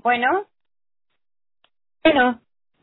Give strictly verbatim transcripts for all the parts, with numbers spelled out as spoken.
Bueno, bueno,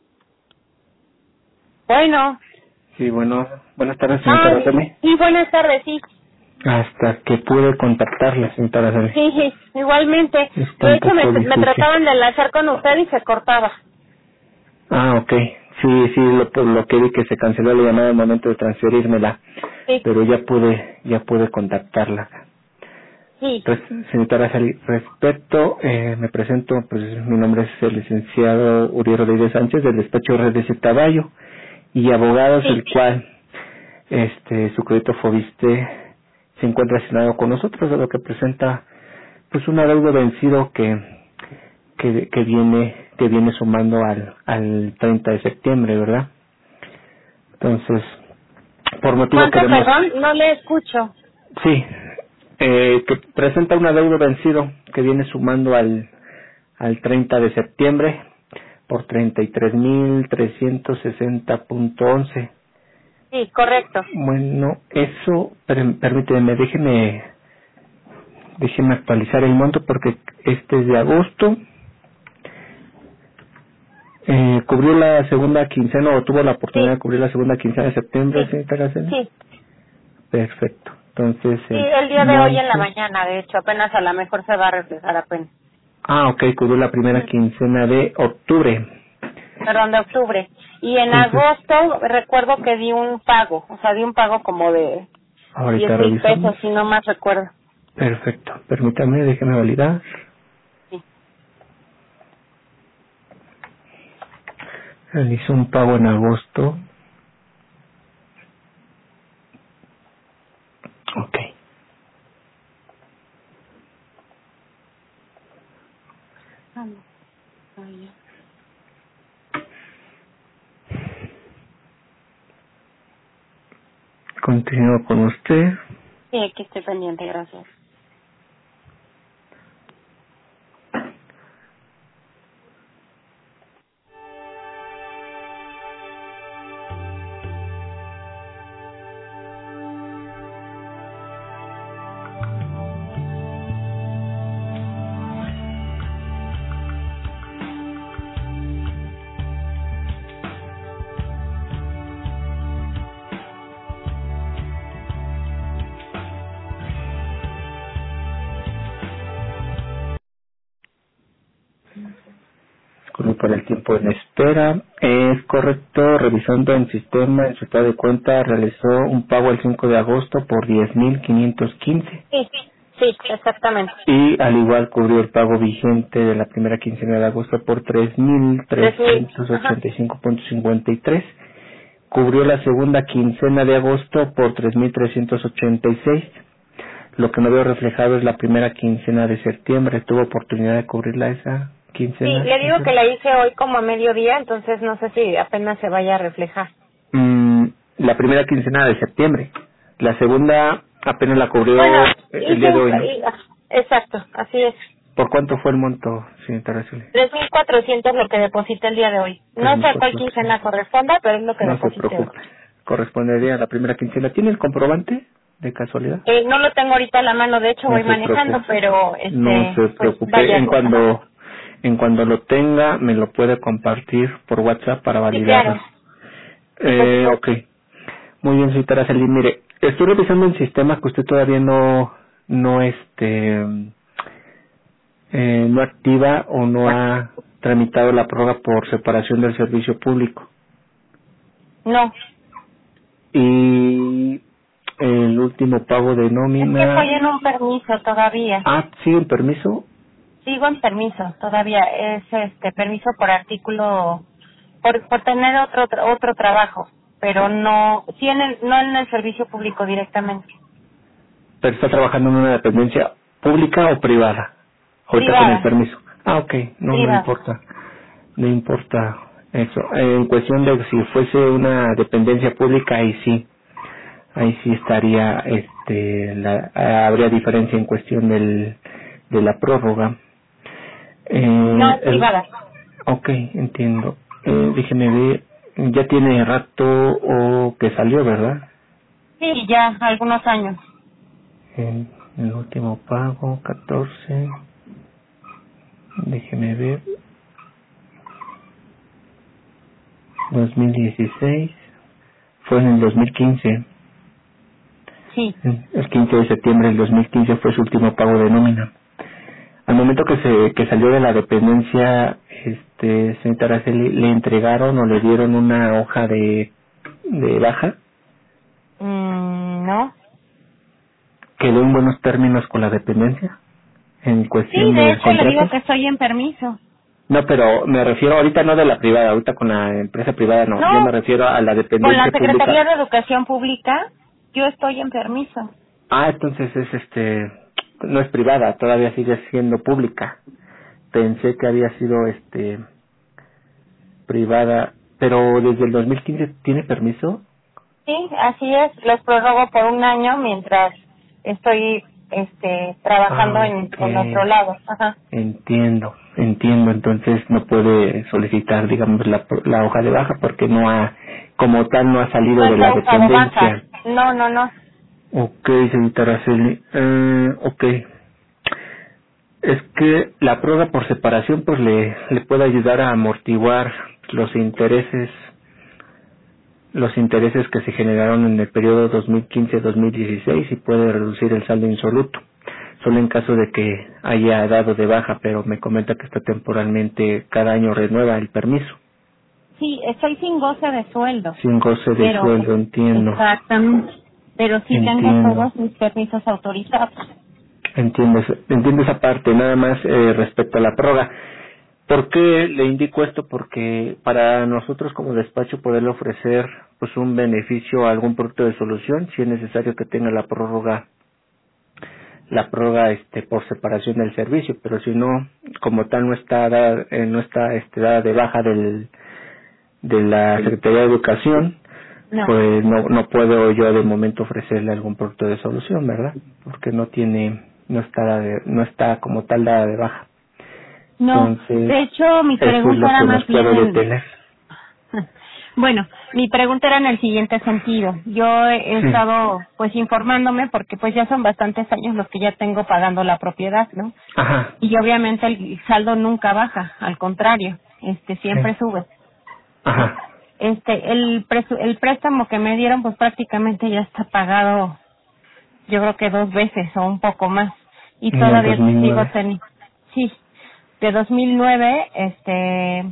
bueno. Sí, bueno, buenas tardes, señorita Ah, Araceli. sí, buenas tardes, sí. Hasta que pude contactarla, señorita Araceli. Sí, sí, igualmente. Está De un hecho, me, poco me difícil. trataban de enlazar con usted y se cortaba. Ah, ok. Sí, sí, lo, por lo que vi que se canceló la llamada al momento de transferírmela. Sí, Pero ya pude, ya pude contactarla. sí, Pues, señorita Araceli, respecto, eh, me presento, pues mi nombre es el licenciado Uriel Rodríguez Sánchez del despacho R D C Taballo y abogados, sí. el cual este su crédito Fobiste se encuentra asignado con nosotros, de lo que presenta pues un adeudo vencido que que, que viene que viene sumando al al treinta de septiembre, ¿verdad? Entonces, por motivo ¿Cuánto, queremos perdón? No le escucho. sí, eh, que presenta un adeudo vencido que viene sumando al al treinta de septiembre por treinta y tres mil trescientos sesenta punto once. Sí, correcto. Bueno, eso, per- permíteme, déjeme, déjeme actualizar el monto porque este es de agosto. Eh, ¿Cubrió la segunda quincena o tuvo la oportunidad Sí, de cubrir la segunda quincena de septiembre, sí, señorita Araceli? sí. Perfecto. Entonces Sí, el el día de hoy en la monto... mañana, de hecho, apenas a lo mejor se va a reflejar apenas. Ah, ok, cubrió la primera Ujú. quincena de octubre. Perdón, de octubre. Y en Entonces, agosto recuerdo que di un pago, o sea, di un pago como de diez ahorita mil revisamos. pesos, si no más recuerdo. Perfecto. Permítame, déjeme validar. Sí. Realizó un pago en agosto. Ok. Ah, no. Ah, ya. Continúo con usted. Sí, aquí estoy pendiente, gracias. Disculpe por el tiempo en espera. Es correcto, revisando en sistema, en su estado de cuenta, realizó un pago el cinco de agosto por diez mil quinientos quince. Sí, sí, exactamente. Y al igual cubrió el pago vigente de la primera quincena de agosto por tres mil Tres mil. trescientos Ajá. ochenta y cinco punto cincuenta y tres. Cubrió la segunda quincena de agosto por tres mil trescientos ochenta y seis. Lo que no veo reflejado es la primera quincena de septiembre. ¿Tuvo oportunidad de cubrirla esa Sí, quincena? le digo que la hice hoy como a mediodía, entonces no sé si apenas se vaya a reflejar. Mm, la primera quincena de septiembre. La segunda apenas la cubrió Bueno, el hice día de un... hoy, ¿no? Exacto, así es. ¿Por cuánto fue el monto, señorita Araceli? Tres mil cuatrocientos lo que deposité el día de hoy. No sé a cuál tres mil cuatrocientos. quincena corresponda, pero es lo que No se deposité hoy. preocupe. Correspondería a la primera quincena. ¿Tiene el comprobante de casualidad? Eh, no lo tengo ahorita a la mano, de hecho No voy se manejando, preocupe. pero No este, se pues preocupe. vaya. En Ajá. cuando en cuando lo tenga, me lo puede compartir por WhatsApp para Sí, validarlo. claro. Sí, por Eh, supuesto. ok. Muy bien, señorita Araceli. Mire, estoy revisando el sistema que usted todavía no, no este, eh, no activa o no ha tramitado la prórroga por separación del servicio público. No, Y el último pago de es que estoy nómina. en un permiso todavía. Ah, sí, el permiso. Sigo en permiso todavía. Es este permiso por artículo, por, por tener otro tra- otro trabajo, pero no, sí en el, no en el servicio público directamente. Pero está trabajando en una dependencia pública o privada. Ahorita con el Privada, permiso. Ah, ok. No, no privada. importa. No importa eso. En cuestión de si fuese una dependencia pública, ahí sí. Ahí sí estaría, este, la, habría diferencia en cuestión del, de la prórroga. No, Eh, es el, privada. ok, entiendo. Eh, déjeme ver. Ya tiene rato o que salió, ¿verdad? Sí, ya algunos años. El, el último pago, catorce. Déjeme ver. dos mil dieciséis. Fue en el dos mil quince. Sí. El quince de septiembre del dos mil quince fue su último pago de nómina. Al momento que se que salió de la dependencia, este, señorita Araceli, ¿le entregaron o le dieron una hoja de, de baja? Mm, no. ¿Quedó en buenos términos con la dependencia? En Sí, cuestión de del hecho le digo contrato. que estoy en permiso. No, pero me refiero ahorita no de la privada, ahorita con la empresa privada no. Yo No, me refiero a la con la dependencia Secretaría pública. de Educación Pública yo estoy en permiso. Ah, entonces es este, no es privada, todavía sigue siendo pública. Pensé que había sido este privada, pero desde el dos mil quince tiene permiso. Sí, así es. Los prorrogo por un año mientras estoy este trabajando Ah, en, ok. en otro lado. Ajá. Entiendo, entiendo. Entonces no puede solicitar, digamos, la, la hoja de baja porque no ha, como tal, no ha salido No de es la hoja de baja. dependencia. No, no, no. Ok, señorita Araceli. Eh, ok. Es que la prueba por separación pues le, le puede ayudar a amortiguar los intereses los intereses que se generaron en el periodo dos mil quince a dos mil dieciséis y puede reducir el saldo insoluto, solo en caso de que haya dado de baja, pero me comenta que está temporalmente, cada año renueva el permiso. Sí, estoy sin goce de sueldo. Sin goce de Pero, sueldo, entiendo. exactamente. Pero sí tengo Entiendo. todos mis permisos autorizados. Entiendo, esa- entiendo esa parte, nada más eh, respecto a la prórroga. ¿Por qué le indico esto? Porque para nosotros como despacho poderle ofrecer pues un beneficio a algún producto de solución, si es necesario que tenga la prórroga, la prórroga este por separación del servicio, pero si no, como tal no está dada, eh, no está este, dada de baja del de la Secretaría de Educación, No. pues no no puedo yo de momento ofrecerle algún producto de solución, ¿verdad? Porque no tiene, no está dada de- no está como tal dada de baja. No, Entonces, de hecho mi eso es pregunta lo era que nos más bien puede en... detener. Bueno, mi pregunta era en el siguiente sentido. Yo he Sí. estado pues informándome porque pues ya son bastantes años los que ya tengo pagando la propiedad, ¿no? Ajá. Y obviamente el saldo nunca baja, al contrario, este siempre Sí. sube. Ajá. Este el presu- el préstamo que me dieron pues prácticamente ya está pagado, yo creo que dos veces o un poco más, y En el todavía dos mil sigo nueve. teniendo, sí, de dos mil nueve, este,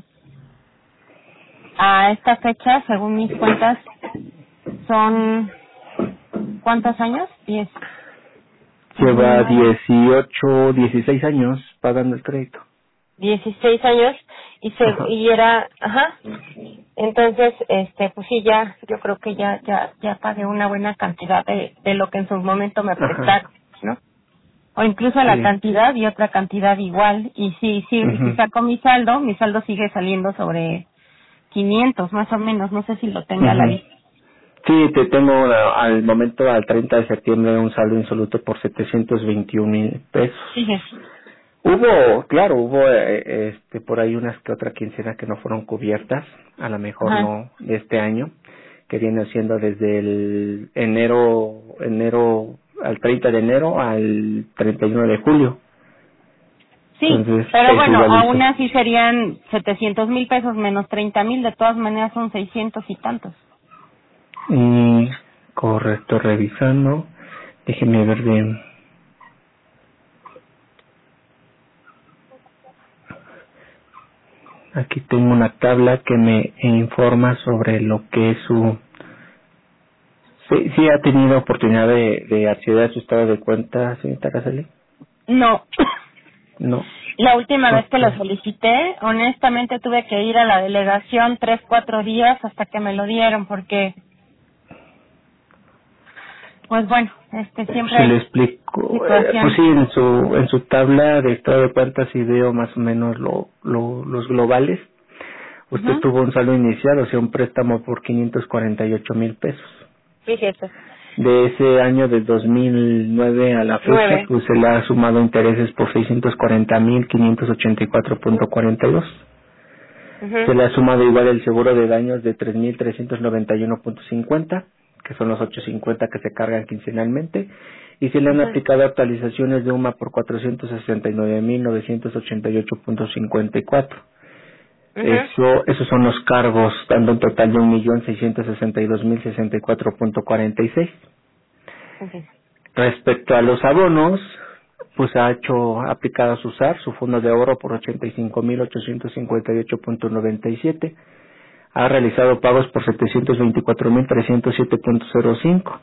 a esta fecha, según mis cuentas, son, ¿cuántos años? Diez. Lleva dos mil nueve, dieciocho, dieciséis años pagando el crédito. dieciséis años, y se, Ajá. y era, ajá, entonces, este, pues sí, ya, yo creo que ya, ya, ya pagué una buena cantidad de, de lo que en su momento me Ajá. prestaron, ¿no? O incluso la Sí. cantidad y otra cantidad igual, y sí, sí, y si Ujú. saco mi saldo, mi saldo sigue saliendo sobre quinientos más o menos, no sé si lo tenga a la Ujú. vista. Sí, te tengo a- al momento, al treinta de septiembre, un saldo insoluto por setecientos veintiún mil pesos. Fíjese. Hubo, claro, hubo eh, este por ahí unas que otra quincena que no fueron cubiertas, a lo mejor Ajá. no de este año, que viene siendo desde el enero, enero al treinta de enero al treinta y uno de julio. Sí, Entonces, pero eso bueno, igual aún hizo. así serían setecientos mil pesos menos treinta mil, de todas maneras son seiscientos y tantos. Y correcto, revisando, déjeme ver bien. Aquí tengo una tabla que me informa sobre lo que es su... Sí, sí ha tenido oportunidad de, de acceder a su estado de cuenta, señorita Araceli. No. No. La última vez que Ok. lo solicité, honestamente tuve que ir a la delegación tres, cuatro días hasta que me lo dieron, porque, pues bueno, este siempre Se le hay explico. Eh, pues situaciones. sí, en su en su tabla de estado de cuentas sí veo más o menos lo, lo, los globales. Usted Ujú. tuvo un saldo inicial, o sea, un préstamo por quinientos cuarenta y ocho mil pesos. Fíjese. De ese año del dos mil nueve a la fecha, Nueve. pues se le ha sumado intereses por seiscientos cuarenta mil quinientos ochenta y cuatro punto cuarenta y dos. Se Ujú. le ha sumado igual el seguro de daños de tres mil trescientos noventa y uno punto cincuenta, que son los ocho cincuenta que se cargan quincenalmente, y se le han Ujú. aplicado actualizaciones de U M A por cuatrocientos sesenta y nueve mil novecientos ochenta y ocho punto cincuenta y cuatro. Ujú. Eso, esos son los cargos, dando un total de un millón seiscientos sesenta y dos mil sesenta y cuatro punto cuarenta y seis. Ok. Respecto a los abonos, pues ha hecho, ha aplicado a su S A R, su fondo de ahorro por ochenta y cinco mil ochocientos cincuenta y ocho punto noventa y siete. Ha realizado pagos por setecientos veinticuatro mil trescientos siete punto cero cinco.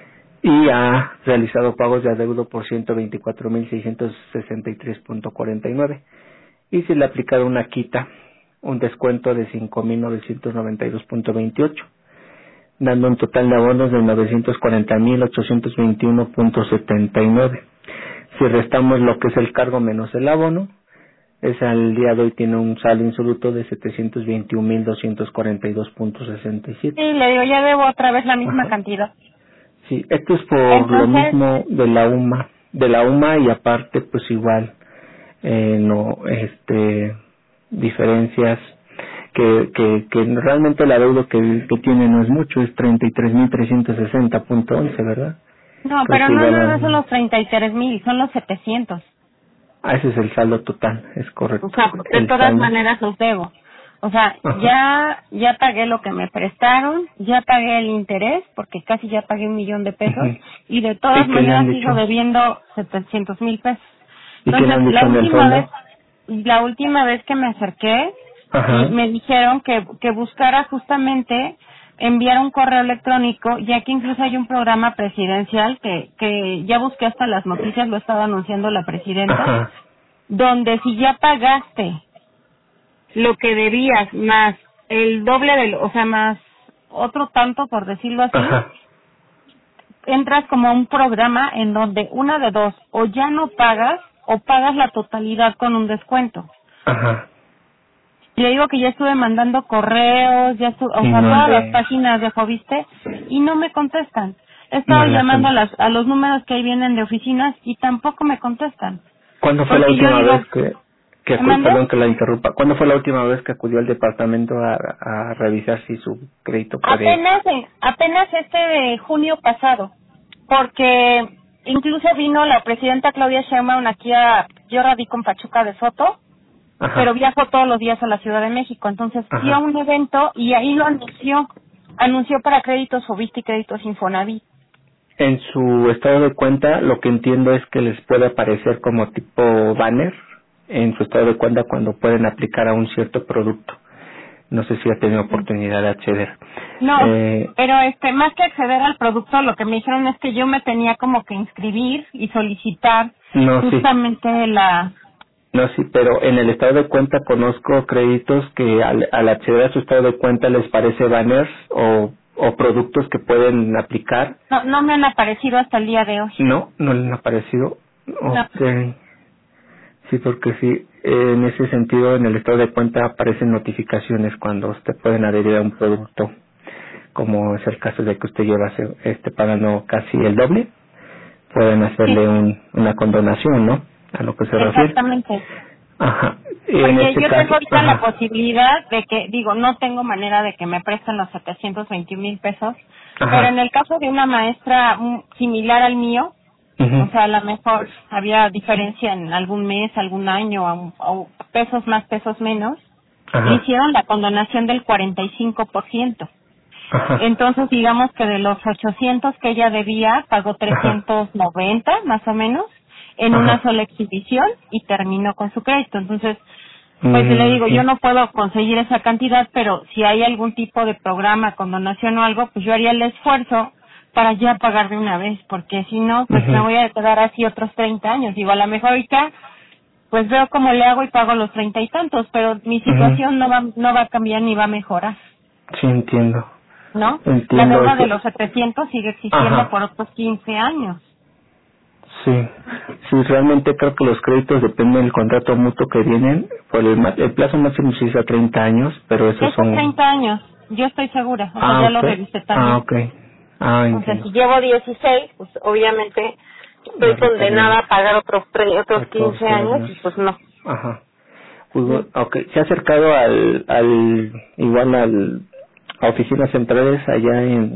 Y ha realizado pagos de adeudo por ciento veinticuatro mil seiscientos sesenta y tres punto cuarenta y nueve. Y se le ha aplicado una quita, un descuento de cinco mil novecientos noventa y dos punto veintiocho, dando un total de abonos de novecientos cuarenta mil ochocientos veintiuno punto setenta y nueve. Si restamos lo que es el cargo menos el abono, es al día de hoy tiene un saldo insoluto de setecientos veintiún mil doscientos cuarenta y dos punto sesenta y siete. Sí, le digo, ya debo otra vez la misma Ajá. cantidad. Sí, esto es por lo Entonces, mismo de la U M A, de la U M A y aparte pues igual eh, no este diferencias que, que, que realmente el adeudo que, que tiene no es mucho, es treinta y tres mil trescientos sesenta punto once, ¿verdad? no, Creo pero que no, igual no, a, no son los treinta y tres mil, son los setecientos. ah, ese es el saldo total, es O correcto. sea, de El todas saldo. maneras los debo. O sea, Ajá. ya ya pagué lo que me prestaron, ya pagué el interés, porque casi ya pagué un millón de pesos, Ujú. y de ¿Y todas qué le han maneras sigo dicho? debiendo setecientos mil pesos. ¿Y qué le Entonces, han dicho la en el última fondo? vez, la última vez que me acerqué, y Ajá. me dijeron que, que buscara justamente enviar un correo electrónico, ya que incluso hay un programa presidencial que, que ya busqué hasta las noticias, lo estaba anunciando la presidenta, Ajá. donde si ya pagaste lo que debías más el doble del, o sea, más otro tanto, por decirlo así, Ajá. entras como a un programa en donde una de dos, o ya no pagas o pagas la totalidad con un descuento. Ajá. Y le digo que ya estuve mandando correos, ya estuve, o Y sea, no todas las le, páginas de Joviste y no me contestan. He no estado le llamando a, hacen. las, a los números que ahí vienen de oficinas y tampoco me contestan. ¿Cuándo fue la Porque yo última digo, vez que, que ¿me acu- mandé? perdón que la interrumpa, ¿cuándo fue la última vez que acudió al departamento a, a revisar si su crédito puede? Apenas, en- apenas este de junio pasado, porque incluso vino la presidenta Claudia Sheinbaum aquí a, yo radico en Pachuca de Soto, pero Ajá. viajo todos los días a la Ciudad de México, entonces fui a Ajá. un evento y ahí lo anunció, anunció para créditos Fobiste y créditos Infonavit. En su estado de cuenta, lo que entiendo es que les puede aparecer como tipo banner en su estado de cuenta cuando pueden aplicar a un cierto producto. No sé si ha tenido oportunidad de acceder. No, Eh, pero este, más que acceder al producto, lo que me dijeron es que yo me tenía como que inscribir y solicitar no, sí. justamente la, No, sí, pero en el estado de cuenta conozco créditos que al, al acceder a su estado de cuenta les parece banners o, o productos que pueden aplicar. no, no me han aparecido hasta el día de hoy. No, no les ha parecido. No. Ok. Sí, porque sí, en ese sentido en el estado de cuenta aparecen notificaciones cuando usted pueden adherir a un producto, como es el caso de que usted lleva se- este pagando casi el doble, pueden Sí, hacerle un, una condonación, ¿no? A lo que se refiere. exactamente. Ajá. En Porque este yo tengo caso, ahorita la ajá, posibilidad de que, digo, no tengo manera de que me presten los setecientos veintiún mil pesos, pero en ajá, el caso de una maestra mm, similar al mío, o ujú, sea, a lo mejor había diferencia en algún mes, algún año, o, o pesos más, pesos menos, le ajá, hicieron la condonación del cuarenta y cinco por ciento. ajá, Entonces, digamos que de los ochocientos que ella debía, pagó ajá, trescientos noventa, más o menos, en una ajá, sola exhibición y terminó con su crédito. Entonces, pues le digo, yo ujú, no puedo conseguir esa cantidad, pero si hay algún tipo de programa con donación o algo, pues yo haría el esfuerzo para ya pagar de una vez, porque si no, pues me ujú, voy a quedar así otros treinta años. Digo, a lo mejor ahorita, pues veo cómo le hago y pago los treinta y tantos, pero mi ujú. situación no va, no va a cambiar ni va a mejorar, Sí, entiendo, ¿no? La entiendo deuda de eso. los setecientos sigue existiendo Ajá. por otros quince años. Sí, sí, realmente creo que los créditos dependen del contrato mutuo que vienen. Por el, ma- el plazo máximo se dice a treinta años, pero esos Esos son... treinta años, yo estoy segura, o sea, Ah, ya lo ok. revisé Ah, también. ok. Ah, O sea, entiendo. si llevo dieciséis, pues obviamente La estoy requerían condenada a pagar otros tre- otros quince catorce años años. y pues no. Ajá. Pues, bueno, ok. ¿Se ha acercado al, al igual al, a oficinas centrales allá en,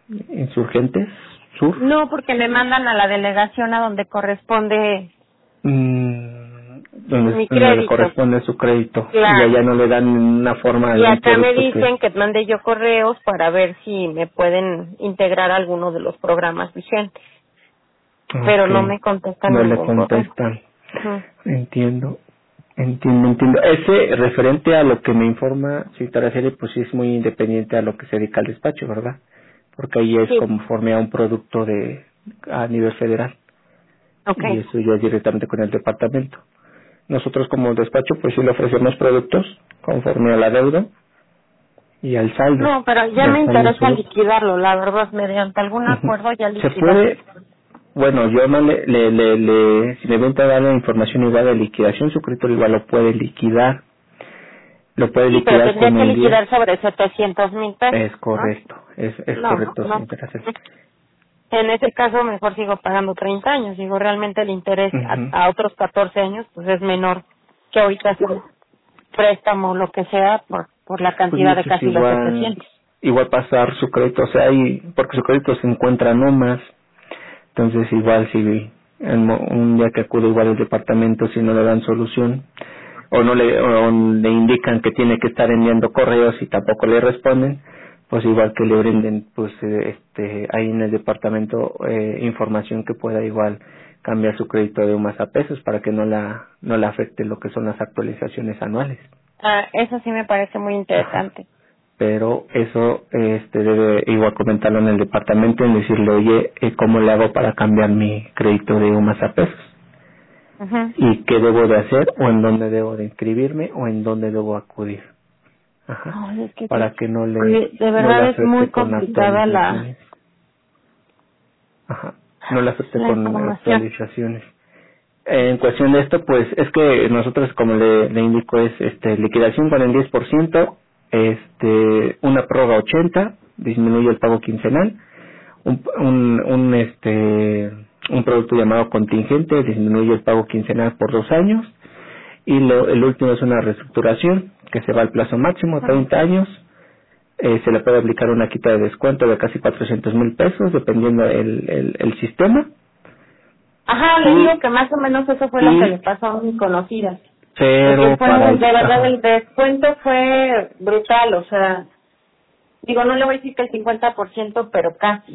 Insurgentes Sur. No, porque me mandan a la delegación a donde corresponde Mm, donde, mi donde le crédito. corresponde su crédito. Claro. Y allá no le dan una forma de Y un acá me producto dicen que... que mande yo correos para ver si me pueden integrar a alguno de los programas vigentes. Pero Ok, no me contestan no le ningún correo. contestan. Ujú. Entiendo, entiendo, entiendo. Ese referente a lo que me informa señorita Araceli, pues sí es muy independiente a lo que se dedica al despacho, ¿verdad? Porque ahí es Sí, conforme a un producto de a nivel federal ok. y eso ya es directamente con el departamento. Nosotros como despacho pues sí le ofrecemos productos conforme a la deuda y al saldo. No, pero Y ya al me saldo interesa solo. liquidarlo, la verdad, mediante algún Ujú. acuerdo ya Se liquidar. puede, bueno, yo no le, le, le, le si me ven a dar la información igual de liquidación, su crédito igual lo puede liquidar, lo puede Sí, pero liquidar tendría con que un diez. liquidar sobre setecientos mil pesos, Es ¿no? correcto, es, es No, correcto, no. señorita Araceli. En ese caso mejor sigo pagando treinta años. Digo, realmente el interés Ujú. a, a otros catorce años pues es menor que ahorita hacer un préstamo, lo que sea, por por la Pues cantidad de muchos casi los igual, setecientos. igual pasar su crédito, o sea, ahí, porque su crédito se encuentra no más, entonces igual si en mo- un día que acude igual al departamento, si no le dan solución, o no le, o le indican que tiene que estar enviando correos y tampoco le responden, pues igual que le brinden, pues eh, este, ahí en el departamento eh, información que pueda igual cambiar su crédito de umas a pesos para que no la, no le afecte lo que son las actualizaciones anuales. Ah, eso sí me parece muy Ajá. interesante. Pero eso este debe igual comentarlo en el departamento y decirle, oye, eh, ¿cómo le hago para cambiar mi crédito de umas a pesos? Ujú. ¿Y qué debo de hacer o en dónde debo de inscribirme o en dónde debo acudir? Ajá. Ay, es que sí. Para que no le Oye, de no le verdad es muy afecte con complicada la, actualizaciones. Ajá. No le afecte la con información. actualizaciones. En cuestión de esto, pues es que nosotros, como le, le indico, es este liquidación con el diez por ciento, este una prórroga ochenta, disminuye el pago quincenal, un, un, un este un producto llamado contingente, disminuye el pago quincenal por dos años, y lo, el último es una reestructuración que se va al plazo máximo, Ujú. treinta años, eh, se le puede aplicar una quita de descuento de casi cuatrocientos mil pesos, dependiendo el, el, el sistema, Ajá, le digo y, que más o menos eso fue lo que le y pasó a mi conocida. Porque pero fue, para muy- el, de verdad, ajá, el descuento fue brutal, o sea, digo, no le voy a decir que el cincuenta por ciento, pero casi.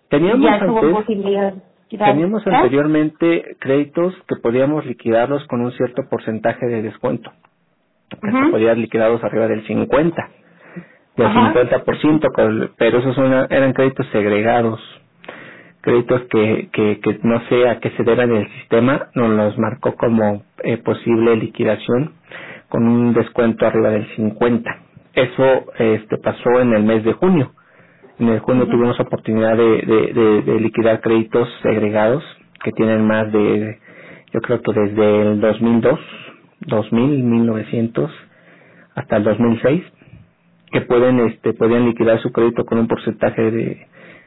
Y teníamos ya tuvo antes posibilidad de quitar. teníamos ¿Eh? anteriormente créditos que podíamos liquidarlos con un cierto porcentaje de descuento, que se Ujú. podían liquidarlos arriba del cincuenta, del Ajá. cincuenta por ciento, con- pero esos son- eran créditos segregados, créditos que, que, que no sé a qué se deban del sistema, nos los marcó como eh, posible liquidación con un descuento arriba del cincuenta. Eso este, pasó en el mes de junio. En el junio Ujú. tuvimos oportunidad de, de, de, de liquidar créditos segregados que tienen más de, yo creo que desde el dos mil dos, dos mil, mil novecientos hasta el dos mil seis, que pueden este pueden liquidar su crédito con un porcentaje de,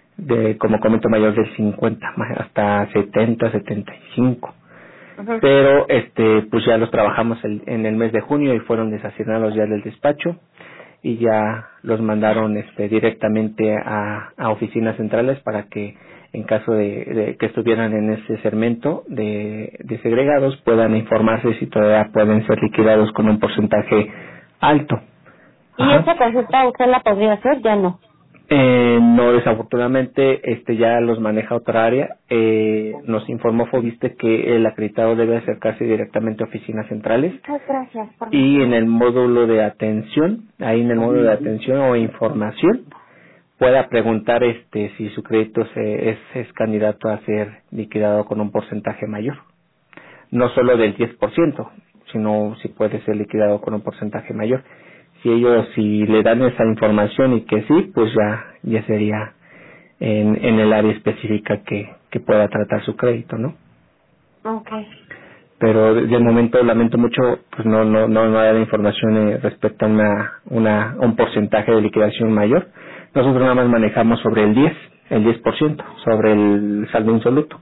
de como comento mayor del cincuenta, más hasta setenta, setenta y cinco. Ujú. Pero este pues ya los trabajamos el- en el mes de junio y fueron desasignados ya del despacho y ya los mandaron este directamente a, a oficinas centrales para que en caso de, de que estuvieran en ese segmento de, de segregados puedan informarse si todavía pueden ser liquidados con un porcentaje alto. ¿Y Ajá. esa consulta usted la podría hacer? Ya no. Eh, no, desafortunadamente este ya los maneja otra área. Eh, nos informó Fobiste que el acreditado debe acercarse directamente a oficinas centrales Muchas gracias por y en mencionar. el módulo de atención, ahí en el módulo de atención o información, pueda preguntar este si su crédito se, es, es candidato a ser liquidado con un porcentaje mayor. No solo del diez por ciento, sino si puede ser liquidado con un porcentaje mayor. Si ellos, si le dan esa información y que sí, pues ya, ya sería en, en el área específica que, que pueda tratar su crédito, ¿no? Ok. Pero de, de Sí. momento lamento mucho, pues no, no, no, no hay información eh, respecto a una, una, un porcentaje de liquidación mayor. Nosotros nada más manejamos sobre el diez, el diez por ciento, sobre el saldo insoluto.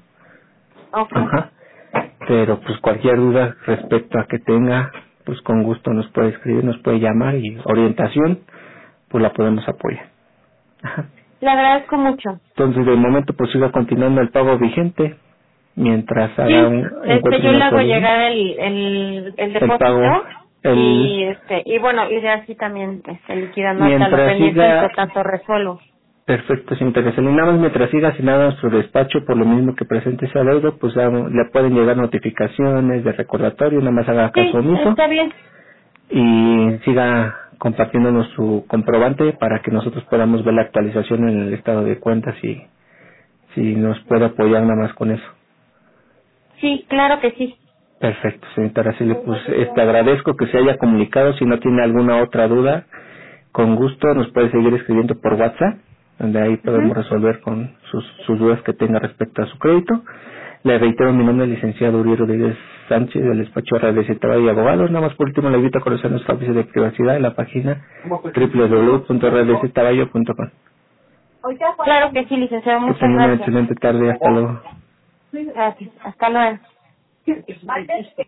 Ok. Ajá. Pero pues cualquier duda respecto a que tenga, pues con gusto nos puede escribir, nos puede llamar y orientación, pues la podemos apoyar. Ajá. Le agradezco mucho. Entonces, de momento, pues siga continuando el pago vigente mientras Sí, haga un este, yo le hago solución. llegar el, el, el depósito El pago, el, y este y bueno, y ya así también este, liquidando hasta lo mientras pendiente siga, del tanto resuelvo. perfecto, señorita Gacelina. Nada más mientras siga asignado a su despacho, por lo mismo que presente ese adeudo, pues ya le pueden llegar notificaciones de recordatorio, nada más haga caso Sí, omiso está bien. y siga compartiéndonos su comprobante para que nosotros podamos ver la actualización en el estado de cuentas y si nos puede apoyar nada más con eso. Sí, claro que sí. Perfecto, señorita Araceli, pues este, agradezco que se haya comunicado. Si no tiene alguna otra duda, con gusto nos puede seguir escribiendo por WhatsApp, donde ahí podemos Ujú. resolver con sus, sus dudas que tenga respecto a su crédito. Le reitero mi nombre, licenciado Uriel Rodríguez Sánchez, del despacho de Trabajo y Abogados. Nada más por último le invito a conocer nuestra oficina de privacidad en la página doble u doble u doble u punto red de caballo punto com. Claro que sí, licenciado. Que Muchas tenga una gracias. excelente tarde. Hasta luego. Gracias. Hasta luego.